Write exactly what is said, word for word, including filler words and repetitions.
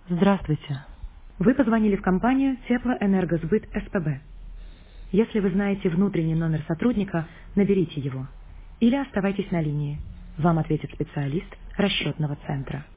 Здравствуйте. Вы позвонили в компанию Теплоэнергосбыт СПБ. Если вы знаете внутренний номер сотрудника, наберите его. Или оставайтесь на линии. Вам ответит специалист расчетного центра.